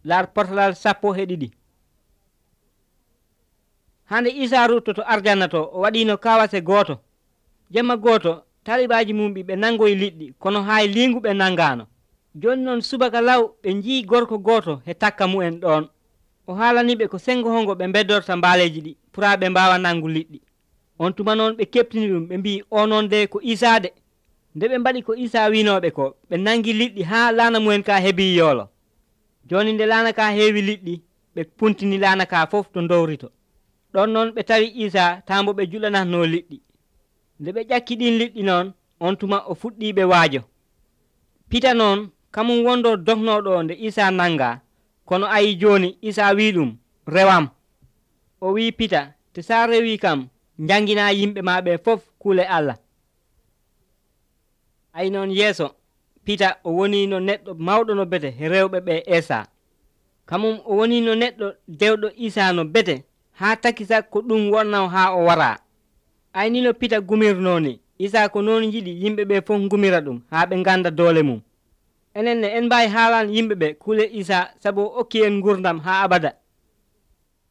laar portalal 12. hande Isa ruttoto arjanna to o waɗino kawase goto. Jemma goto talibaji mum ɓe nangoy liɗɗi kono hay lingu ɓe nangano. Joni noon subaka law ɓe jii gorko goto he takka mu'en ɗon. O haalaniɓe ko sengo hongo ɓe beddorta mbaaleji ɗi pura ɓe mbawa nangu liɗɗi. On tuma noon ɓe keptini ɗum ɓe mbi onon de ko Isa de. Nde ɓe mbaɗi ko Isa winoɓe ko ɓe nangi liɗɗi ha laana mu'en ka heebi yoolo. Joni nde laana ka heewi liɗɗi ɓe puntini laana ka fof to dowrito. Ɗon noon ɓe tawi Isa tambo ɓe juɗanatno liɗɗi. Nde ɓe ƴakki ɗin liɗɗi noon on tuma o fuɗɗiɓe waajo. Pita noon kamum wondo dognoɗo nde Isa nanga, kono ayi joni Isa wi ɗum rewam. O wi Pita te sa rewi kam jangina yimɓe ma ɓe fof kuule Allah. Ayi noon yeeso Pita o woni no neɗɗo mawɗo no bete he rewɓe ɓe Esa. Kamum o woni no neɗɗo dewɗo Isa no bete ha takisa ko ɗum wonno ha o wara. Ayni no Pita gumirno ni Isa ko noon jiɗi yimɓe ɓe fof gumira ɗum ha ɓe ganda doole mum. Enenne en mbawi haalan yimɓe ɓe kuule Isa sabu o okki en gurdam ha abada.